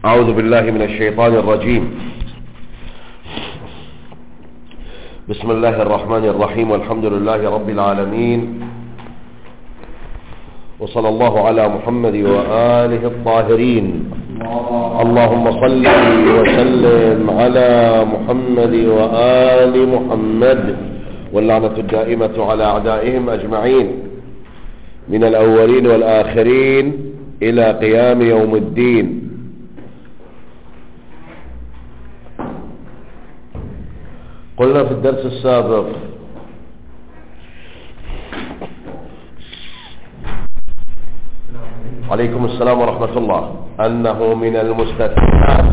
أعوذ بالله من الشيطان الرجيم. بسم الله الرحمن الرحيم، والحمد لله رب العالمين، وصلى الله على محمد وآله الطاهرين. اللهم صل وسلم على محمد وآل محمد، واللعنة الدائمة على أعدائهم أجمعين من الأولين والآخرين إلى قيام يوم الدين. قلنا في الدرس السابق عليكم السلام ورحمة الله أنه من المستثنات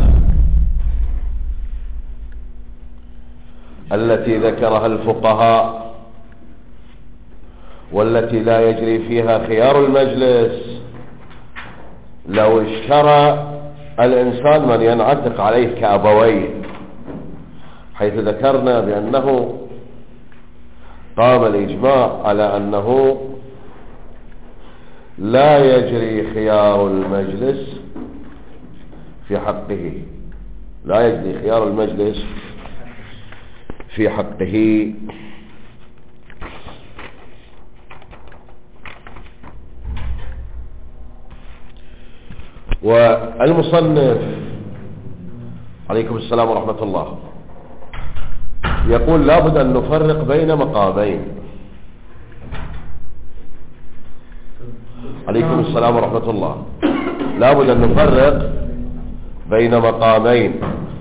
التي ذكرها الفقهاء والتي لا يجري فيها خيار المجلس لو اشترى الإنسان من ينعتق عليه كأبويه، حيث ذكرنا بأنه قام الإجماع على أنه لا يجري خيار المجلس في حقه، لا يجري خيار المجلس في حقه. والمصنف عليكم السلام ورحمة الله يقول لابد أن نفرق بين مقامين. عليكم السلام ورحمة الله. لابد أن نفرق بين مقامين: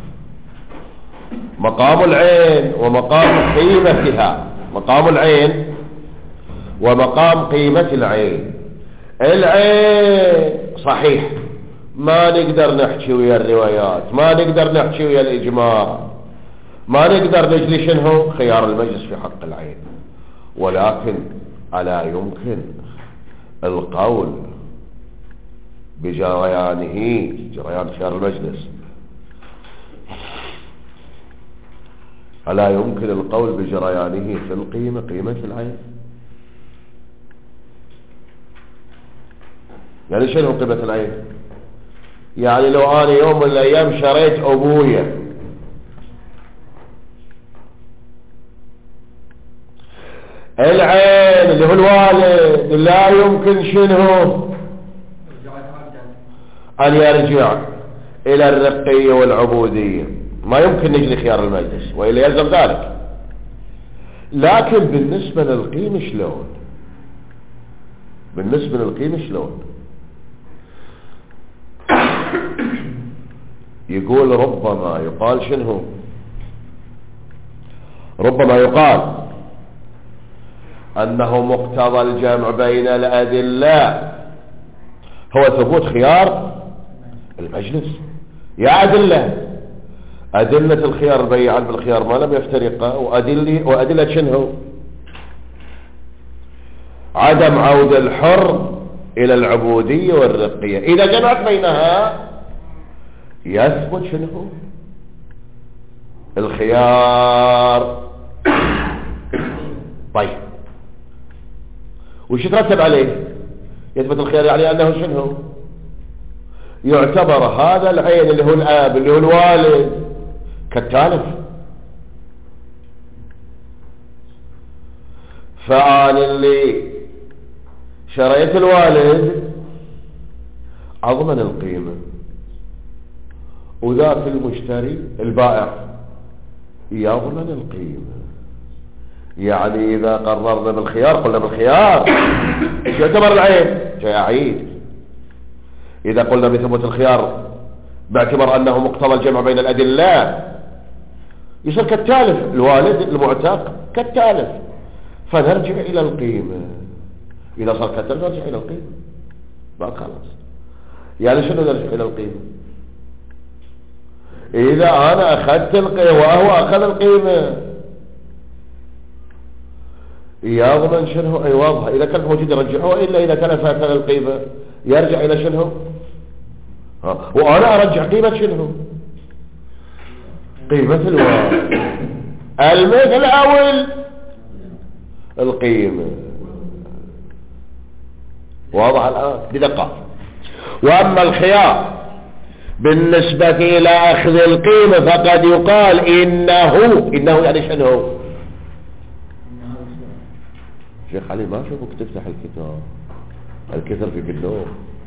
مقام العين ومقام قيمتها. مقام العين ومقام قيمة العين. العين صحيح ما نقدر نحكي ويا الروايات، ما نقدر نحكي ويا الإجماع، ما نقدر نجلي شنو خيار المجلس في حق العين، ولكن ألا يمكن القول بجريانه، جريان خيار المجلس، ألا يمكن القول بجريانه في القيمة، قيمة العين؟ يعني شنو قيمة العين؟ يعني لو أنا يوم من الأيام شريت أبويا، العين اللي هو الوالد لا يمكن شنو أن يرجع إلى الرقية والعبودية، ما يمكن نجري خيار المجلس وإلا يلزم ذلك. لكن بالنسبة للقيمة شلون؟ بالنسبة للقيمة شلون؟ يقول ربما يقال شنو؟ ربما يقال أنه مقتضى الجمع بين الأدلة هو ثبوت خيار المجلس. يا أدلة الخيار بيعان بالخيار ما لم يفترقا، وأدلة شنو؟ عدم عودة الحر إلى العبودية والرقية. إذا جمعت بينها يثبت شنو؟ الخيار. طيب وش يترتب عليه؟ يثبت الخيار يعني أنه شنو؟ يعتبر هذا العين اللي هو الآب اللي هو الوالد كالتالف. فأنا اللي شريت الوالد أضمن القيمة، وذاك المشتري البائع يضمن القيمة. يعني إذا قررنا بالخيار قلنا بالخيار ايش يعتبر العين؟ جاي أعيد. إذا قلنا بثبوت الخيار باعتبار أنه مقتضى الجمع بين الأدلة يصير كالتالف، الوالد المعتق كالتالف، فنرجع إلى القيمة. إذا صار كالتالف نرجع إلى القيمة بقى خلاص. يعني شنو نرجع إلى القيمة؟ إذا أنا أخذت القيمة وهو أخذ القيمة يضمن شنو؟ أي واضحة. إذا كانت موجودة يرجعوها، إلا إذا كان فاتنا القيمة يرجع إلى شنو؟ وأنا أرجع قيمة شنو؟ قيمة الوالد، المثل أو القيمة. واضح الآن بدقة. وأما الخيار بالنسبة إلى أخذ القيمة فقد يقال إنه يعني شنو؟ شيخ علي ما أشوفك تفتح الكتاب، الكثر في النوم.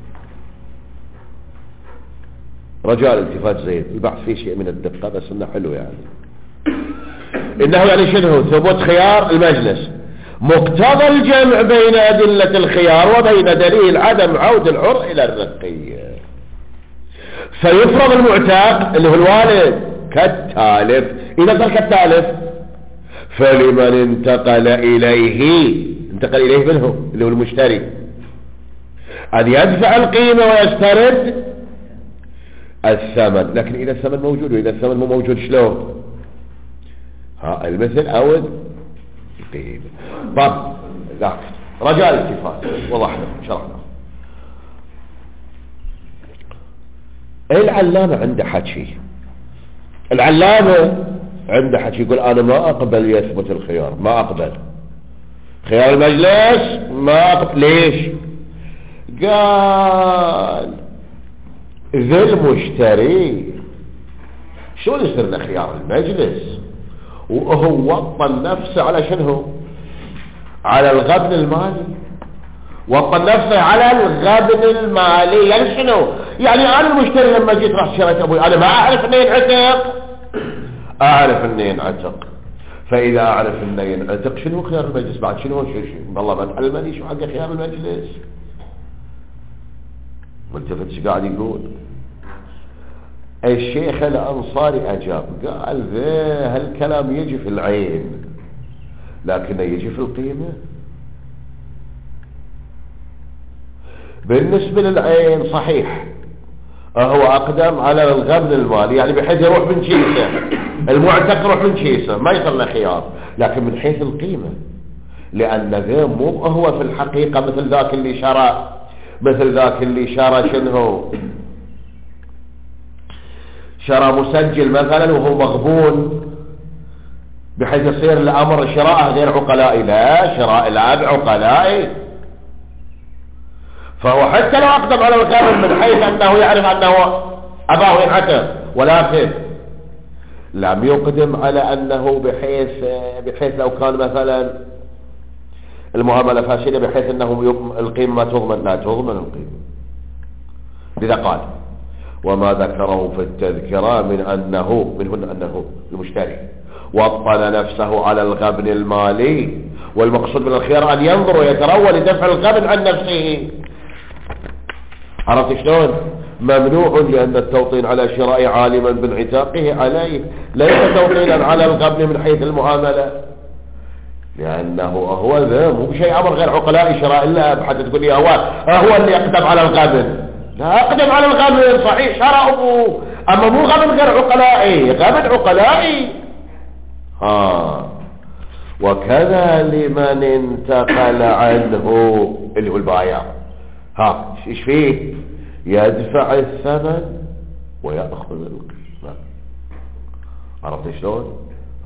رجاء الالتفات زين، البحث فيه شيء من الدقة بس إنه حلو يعني. إنه يعني شنو؟ ثبوت خيار المجلس، مقتضى الجمع بين أدلة الخيار وبين دليل عدم عود العرء إلى الرقية. فيفرض المعتاق اللي هو الوالد كالتالف، إذا صار كالتالف فلمن انتقل إليه منه اللي هو المشتري أن يدفع القيمة ويسترد الثمن. لكن إذا الثمن موجود وإذا الثمن مو موجود شلون؟ المثل أو القيمة. طب ذاك رجاء الاتفاق وضحنا شرحنا. العلامة عنده حكي، العلامة عنده حكي يقول أنا ما أقبل يثبت الخيار، ما أقبل خيار المجلس، ما أقبل. ليش؟ قال ذا المشتري شلون يصير له خيار المجلس وهو وطن نفسه على شنو؟ على الغبن المالي، وطن نفسه على الغبن المالي. يعني شنو؟ يعني انا المشتري لما جيت راح شريت ابوي انا ما اعرف انه ينعتق، اعرف انه ينعتق. فاذا اعرف انه ينعتق شنو خيار المجلس بعد؟ شنو والله ما تعلمني شو حق خيار المجلس. ملتفت ايش قاعد يقول؟ الشيخ الأنصاري أجاب قال ذا هالكلام يجي في العين لكنه يجي في القيمة. بالنسبة للعين صحيح هو أقدم على الغبن المالي، يعني بحيث يروح من كيسه، المعتق يروح من كيسه ما يصير له خيار. لكن من حيث القيمة لأن ذا مو هو في الحقيقة مثل ذاك اللي شرى شنو؟ شرى مسجل مثلا وهو مغبون بحيث يصير الأمر شراءه غير عقلائي. لا، شراء الأب عقلائي. فهو حتى لو أقدم على الغبن من حيث أنه يعرف أنه أباه ينعتق، ولكن لم يقدم على أنه بحيث لو كان مثلا المعاملة فاسدة بحيث أنه القيمة ما تضمن، لا تضمن القيمة. لذا قال وما ذكره في التذكرة منهن أنه المشتري وطن نفسه على الغبن المالي، والمقصود من الخيار أن ينظر ويتروى لدفع الغبن عن نفسه. عرفت شلون؟ ممنوع لأن التوطين على شراء عالما بانعتاقه عليه ليس توطينا على الغبن من حيث المعاملة، لأنه هو ذا مو بشيء أمر غير عقلائي شراء الله حتى تقول لي هو اللي يقدم على الغبن. لا، أقدم على الغبن صحيح شرع أبوه، أما مو غبن غير عقلائي، غبن عقلائي. وكذا لمن انتقل عنه اللي هو البايع، ايش فيه؟ يدفع الثمن ويأخذ القيمة. عرفت شلون؟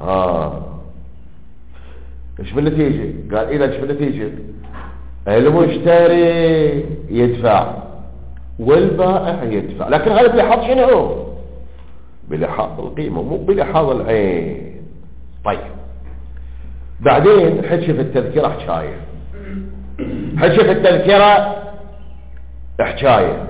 ايش بالنتيجة؟ قال إذا ايش بالنتيجة؟ المشتري يدفع والبائع يدفع، لكن هذا بلحاظ شنو؟ بلحاظ القيمة مو بلحاظ العين. طيب بعدين حكي في التذكرة حكاية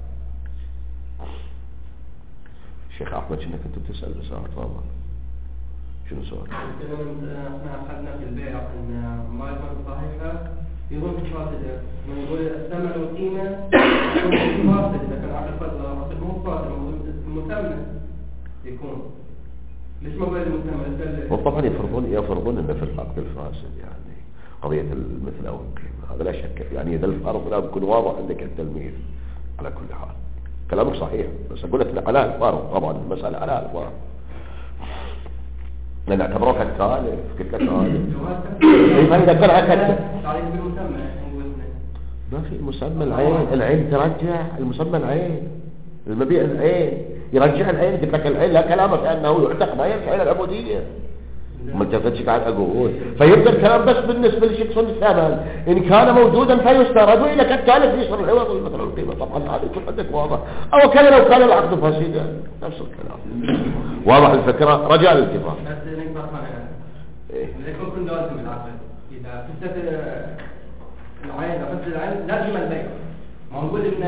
شيخ أحمد شنك أنت بتسأل بساعة تفضل. شنو سؤال؟ احنا أخذنا في البيع أن ما يكون صحيحة يكون فاسدة، من يقول الثمن والقيمة يكون فاسد، لكن عقد مو فاسد، المثمن يكون ليش ما بين المثمن؟ وطبعا يفرضون أن في العقد الفاسد يعني قضية المثل أو القيمة، هذا لا شك يعني إذا الفرض لا بيكون واضح عندك التلميذ. على كل حال كلامك صحيح، بس أقول لك على الفرض طبعا المسألة على الفرض لأن اعتبروك التالف. قلت لك هذا إذا كان هكذا ما في مسمى العين ترجع المسمى العين، المبيع العين يرجع العين. قلت لك العين لا كلام في أنه يعتق ما يرجع إلى العبودية. ما التفتش قاعد أقول. فيبدأ الكلام بس بالنسبة لشخص الثمن إن كان موجودا فيسترد، وإذا كان ثالث يشتري العوض مثلا القيمة. طبعا هذا يكون عندك واضح، أو كان لو كان العقد فاسدا نفس الكلام. واضح الفكرة؟ رجاء الاتفاق. بس نقدر يكون كل لازم العقد إذا فسدت العين فسد العين لازم البيع. ما نقول إن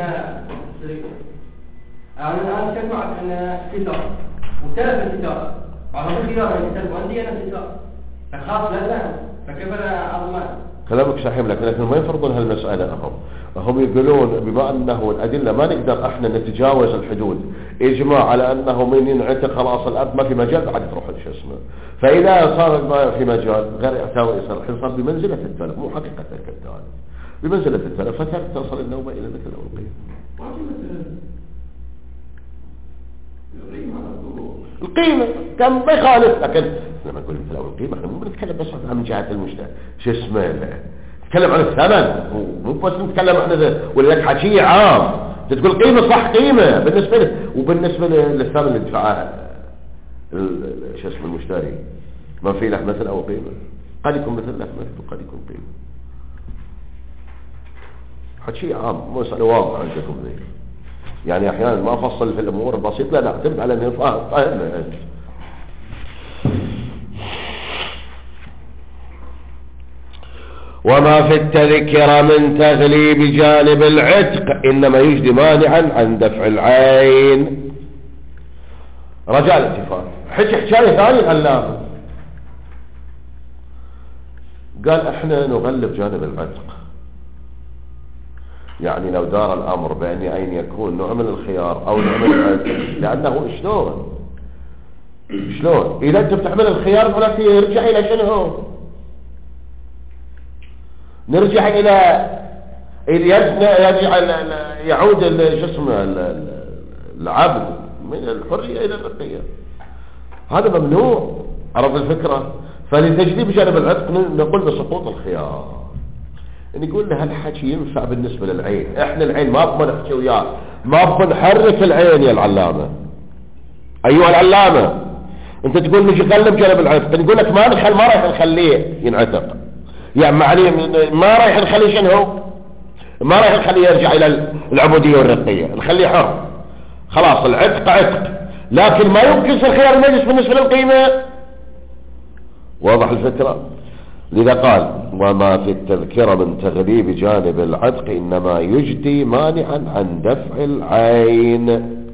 أنا الآن كلمة أن كتاب وثلاث الكتاب على الخيار الكتاب وعندي أنا كتاب فخاص لا فكيف أنا أضمن؟ كلامك صحيح، لكن ما يفرضون هالمسألة. هم يقولون بما أنه الأدلة ما نقدر احنا نتجاوز الحدود، إجماع على أنه من ينعتق خلاص الأرض ما في مجال بعد تروح شو اسمه. فإذا صار ما في مجال غير يحتوي يصير الحصار بمنزلة التلف، مو حقيقة الكتاب بمنزلة التلف، تصل النوبة إلى مثل القيمة. القيمة كم بيخالف، لكن لما نقول مثل القيمة احنا مو بنتكلم بس عن جهة المشتري شو اسمه، نتكلم عن الثمن مو بس نتكلم عن ذا، ولا لك حكي عام تقول قيمة صح قيمة بالنسبة له، وبالنسبة للثمن اللي دفعه شو اسمه المشتري ما في له مثل أو قيمة، قد يكون مثل له مثل وقد يكون قيمة. حكي عام مسألة واضحة عندكم ذي، يعني أحيانا ما أفصل في الأمور البسيطة، لا نعتمد على أنه فاهمة. وما في التذكرة من تغليب جانب العتق إنما يجدي مانعا عن دفع العين. رجاء الاتفاق. حكاية ثاني غلابة، قال احنا نغلب جانب العتق، يعني لو دار الأمر بأن أين يكون نوع من الخيار أو نوع من العتق، لأنه شلون إذا أنت بتعمل الخيار ولكن يرجع إلى شنو؟ نرجع إلى يعود شو اسمه العبد من الحرية إلى الرقية، هذا ممنوع. عرف الفكرة؟ فلتجنيب جانب العتق نقول بسقوط الخيار. نقول له هالحكي ينفع بالنسبة للعين، احنا العين ما بنحكي وياه، ما بنحرك العين يا العلامة. ايها العلامة انت تقول نجي نغلب جانب العتق، نقول لك ما رايح نخليه ينعتق، يعني معني ما رايح نخليه شنو، ما رايح نخليه يرجع الى العبودية والرقية، نخليه حر خلاص. العتق عتق، لكن ما يمكن خيار المجلس بالنسبة للقيمة. واضح الفكرة؟ لذا قال وما في التذكرة من تغليب جانب العتق إنما يجدي مانعا عن دفع العين.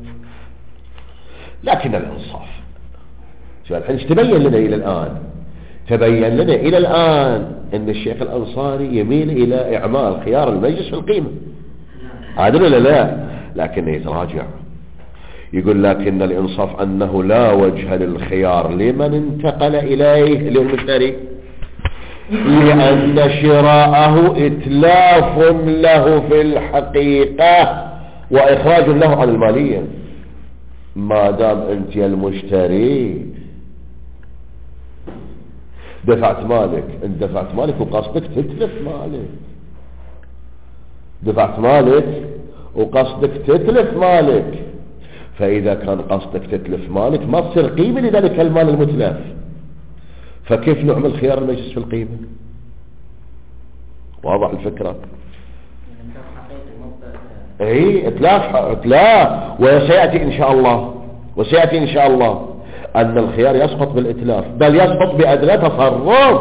لكن الإنصاف شو الحين تبين لنا إلى الآن، تبين لنا إلى الآن أن الشيخ الأنصاري يميل إلى إعمال خيار المجلس في القيمة، عادل ولا لا؟ لكنه يتراجع يقول لكن الإنصاف أنه لا وجه للخيار لمن انتقل إليه اللي هو المشتري، لأن شراءه إتلاف له في الحقيقة وإخراج له عن المالية. ما دام أنت يا المشتري دفعت مالك وقصدك تتلف مالك، دفعت مالك وقصدك تتلف مالك، فإذا كان قصدك تتلف مالك ما تصير قيمة لذلك المال المتلف، فكيف نعمل خيار المجلس في القيمة؟ واضح الفكرة؟ اي اتلاف وسيأتي ان شاء الله ان الخيار يسقط بالاتلاف، بل يسقط بأدنى تصرف،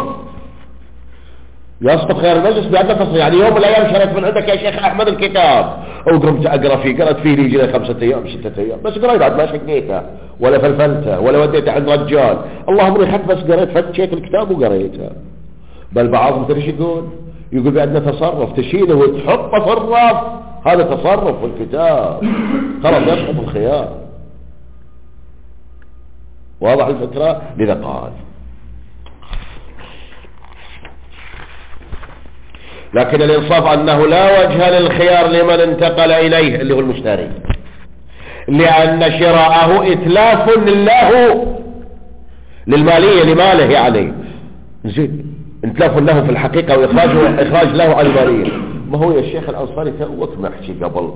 يسقط خيار المجلس بأدنى تصرف. يعني يوم من الايام شريت من عندك يا شيخ احمد الكتاب وقمت اقرا فيه، قرأت فيه يجي 5 ايام 6 ايام بس، قريت بعد ما شقيته ولا فلفلته ولا وديته عند رجال، اللهم اني حتى بس قريت فتشيت الكتاب وقريته. بل بعضهم تدري يقول بأدنى تصرف تشيله وتحطه في الرف، هذا تصرف في الكتاب خلاص يسقط الخيار. واضح الفكرة؟ لذا قال لكن الإنصاف أنه لا وجه للخيار لمن انتقل إليه اللي هو المشتري، لأن شراءه إتلاف له للمالية لماله، يعني زين إتلاف له في الحقيقة وإخراج له عن المالية. ما هو يا الشيخ الأنصاري توك محكي قبل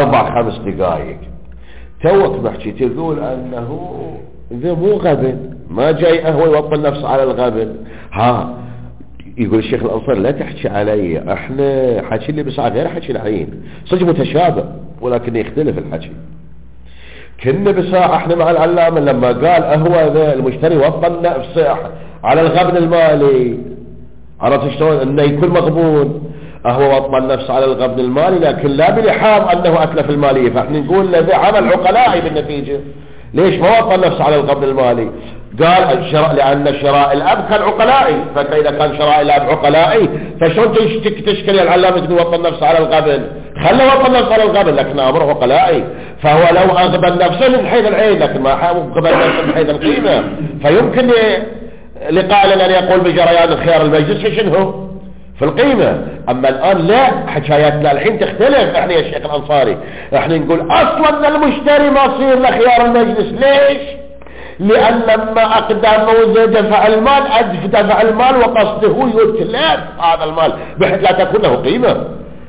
4-5 دقائق توك محكي تقول أنه ذا مو غبن ما جاي هو يوطن نفسه على الغبن. يقول الشيخ الأنصاري لا تحكي علي، احنا حكي اللي بساعة غير حكي العين، صدق متشابه ولكن يختلف الحكي. كنا بساعة احنا مع العلامة لما قال هو ذا المشتري وطن نفسه على الغبن المالي، عرفت شلون انه يكون مغبون، هو وطن نفسه على الغبن المالي لكن لا بلحاظ انه اتلف المالية، فاحنا نقول له عمل عقلائي بالنتيجة. ليش ما وطن نفسه على الغبن المالي؟ قال الشراء لأن شراء الأب كان عقلائي، فإذا كان شراء الأب عقلائي فشون تشكل العلامة تقول وطن نفسه على الغبن؟ خلى وطن نفسه على الغبن لكن أمره عقلائي، فهو لو أغبن نفسه من حيث العين لكن ما أغبن نفسه من حيث القيمة، فيمكن لقائل أن يقول بجريان الخيار المجلس شنو في القيمة. أما الآن لا، حكاياتنا الحين تختلف. احنا يا شيخ الأنصاري احنا نقول أصلا المشتري ما يصير لخيار المجلس. ليش؟ لأن لما أقدم دفع المال وقصده يتلف هذا المال بحيث لا تكون له قيمة،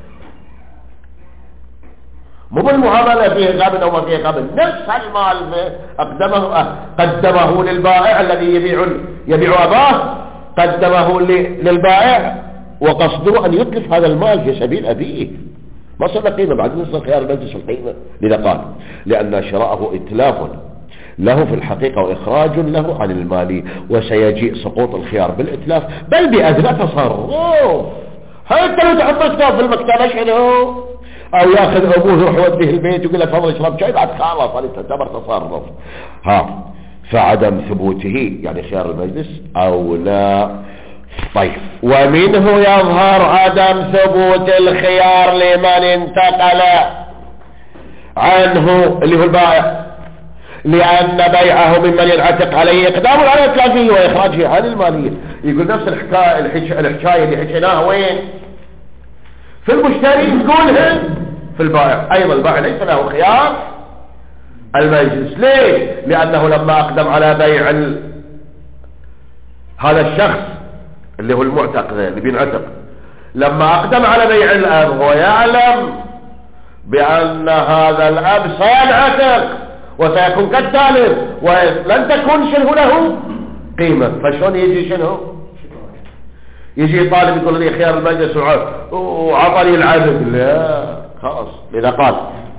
مو بالمعاملة فيه غبن أو ما فيه غبن، نفس المال قدمه للبائع الذي يبيع أباه، قدمه للبائع وقصده أن يتلف هذا المال في سبيل أبيه، ما صار قيمة بعد نصف خيار المجلس القيمة. لذا قال لأن شراءه إتلاف له في الحقيقة وإخراج له عن المال، وسيجيء سقوط الخيار بالإتلاف بل بأدنى تصرف، حتى لو تحط كتاب في المكتبة شنو أو ياخذ أبوه يروح يوديه البيت يقول له تفضل اشرب شاي بعد خلاص هذا تعتبر تصرف. فعدم ثبوته يعني خيار المجلس أو لا. طيب ومنه يظهر عدم ثبوت الخيار لمن انتقل عنه اللي هو البائع، لأن بيعه ممن ينعتق عليه إقدام على إتلافه وإخراجه عن المالية. يقول نفس الحكاية اللي حكيناها وين؟ في المشتري تقولها في البائع أيضا. البائع ليس له خيار المجلس. ليش؟ لأنه لما أقدم على بيع هذا الشخص اللي هو المعتق اللي بينعتق، لما أقدم على بيع الأب هو يعلم بأن هذا الأب سينعتق وسيكون كالتالف ولن تكون شنو له قيمة، فشون يجي شنو يجي طالب يقول لي خيار المجلس وعطني العبد؟ لا خلاص. إذا قال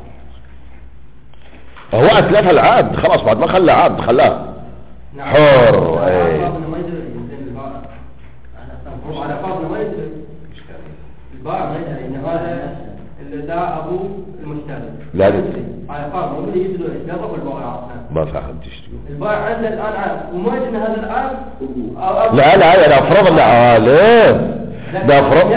هو أتلف العبد خلاص بعد ما خلى عبد خلاه حر. على فرض ما يدري البائع ما يدري ان هذا اللي داع ابوه المشتري لا ندري على فرض ما يدري يدري ايش يضرب البائع ما فهمت ايش تقول. البائع عنده الان عبد وما يدري ان هذا العبد لا انا افرض انه عالم ده افرض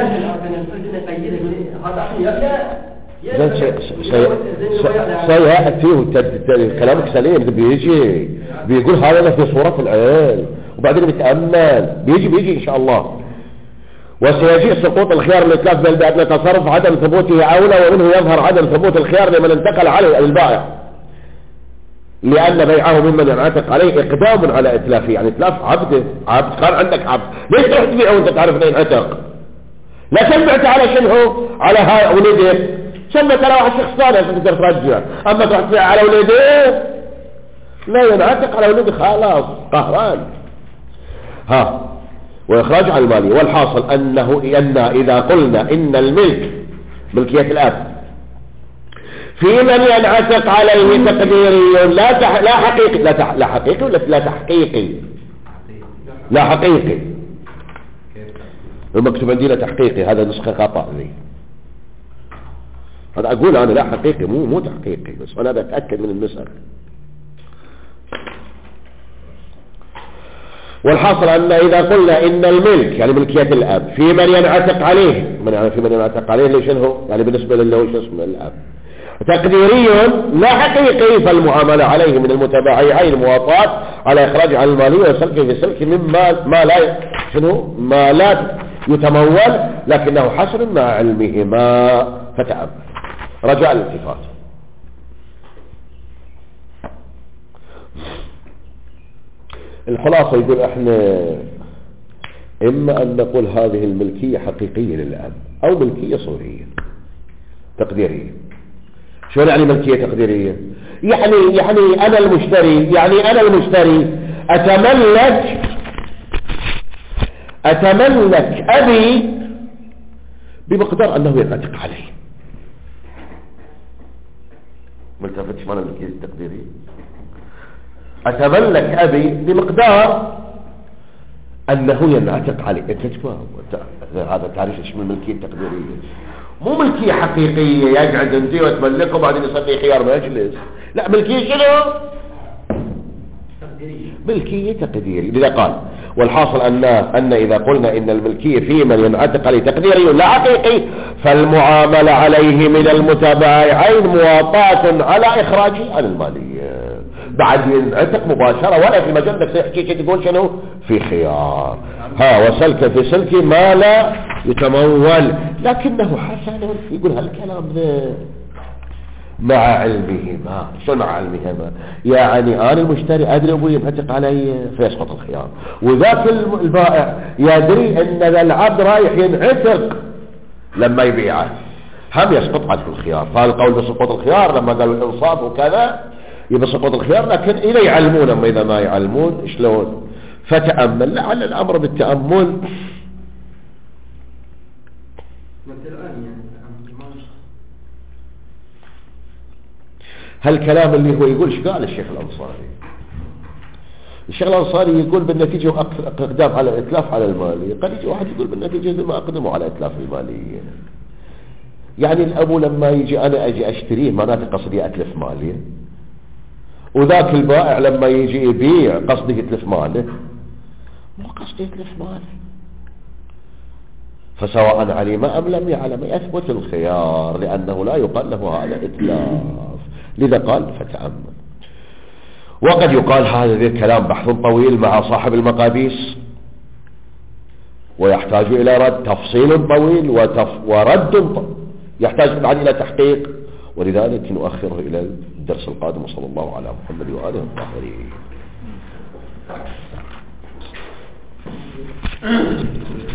سيأتي كلامك سليم. بيجي بيقول هذا في صورة العين وبعدين بيتأمل بيجي إن شاء الله. وسيجيء سقوط الخيار الإتلاف بل بأن تصرف عدم ثبوته أولى، ومنه يظهر عدم ثبوت الخيار لمن انتقل عليه البائع، لأن بيعه ممن ينعتق عليه إقدام على إتلافه. يعني إتلاف عبد كان عندك عبد، ليش تروح تبيعه وانت تعرف انه ينعتق؟ لا سمعت على شنو على هاي ولده، سمعت على واحد شخص ثاني عشان تقدر ترجع، أما تروح تبيع على ولده لا ينعتق على ولده خلاص قهران. وإخراج عن المالية. والحاصل أن إذا قلنا إن الملك ملكية الأب في من ينعتق عليه تقديري لا حقيقي لا حقيقي ولا لا تحقيقي؟ لا حقيقي. المكتوب عندنا تحقيقي، هذا نسخة خطأ لي. هذا أقول أنا لا حقيقي مو تحقيقي، بس أنا بتأكد من المسألة. والحاصل أن إذا قلنا إن الملك يعني ملكية الأب في من ينعتق عليه، في من ينعتق عليه ليش هو يعني بالنسبة له شو اسمه الأب تقديري لا حقيقي، فالمعاملة عليه من المتبايعين المواطاة على إخراج عن المالية وسلكه في سلك مما ما لا يتمول لكنه حسن مع علمهما. فتأمل رجاء الالتفات. الخلاصة يقول احنا اما ان نقول هذه الملكية حقيقية للأب او ملكية صورية تقديرية. شو يعني ملكية تقديرية؟ يعني انا المشتري أتملك أبي بمقدار أنه ينعتق عليه. ملتفتش معنى الملكية التقديرية. أتملك أبي بمقدار أنه ينعتق عليه. أنت تفهم هذا تعريف اسمه الملكية التقديرية، مو ملكية حقيقية يقعد انت وتملكه وبعدين يصلي خيار مجلس. لا، ملكية شنو؟ ملكية تقديرية. لذا قال والحاصل أن إذا قلنا إن الملكية في من ينعتق عليه تقديري لا حقيقي، فالمعاملة عليه من المتبايعين مواطاة على إخراجه عن المالية. بعد ينعتق مباشرة ولا في مجال انك تحكي تقول شنو في خيار. وسلك في سلك ما لا يتمول، لكنه حسن يقول هالكلام ذا مع علمهما. شو مع علمهما؟ يعني أنا المشتري أدري أبوي ينعتق علي فيسقط الخيار، وذاك البائع يدري أن العبد رايح ينعتق لما يبيعه هم يسقط عنه الخيار. فالقول بسقوط الخيار لما قالوا الإنصاف وكذا يبقى سقوط الخيار، لكن إذا يعلمون أما إذا ما يعلمون شلون؟ فتأمل. لعل الأمر بالتأمل. هالكلام اللي هو يقول ايش قال الشيخ الأنصاري؟ الشيخ الأنصاري يقول بالنتيجة أقدام على إتلاف على المالية. قد يجي واحد يقول بالنتيجة ما أقدموا على إتلاف المالية. يعني الأبو لما يجي أنا أجي أشتريه معناته قصدي أتلف مالية، وذاك البائع لما يجي يبيع قصده يتلف ماله، مو قصده يتلف ماله. فسواء علم أم لم يعلم يثبت الخيار، لأنه لا يقال له هذا إتلاف. لذا قال فتأمل. وقد يقال هذا الكلام بحث طويل مع صاحب المقابيس، ويحتاج إلى رد تفصيل طويل ورد يحتاج بعد إلى تحقيق، ولذلك نؤخره إلى الدرس القادم. صلى الله على محمد وآله الطاهرين.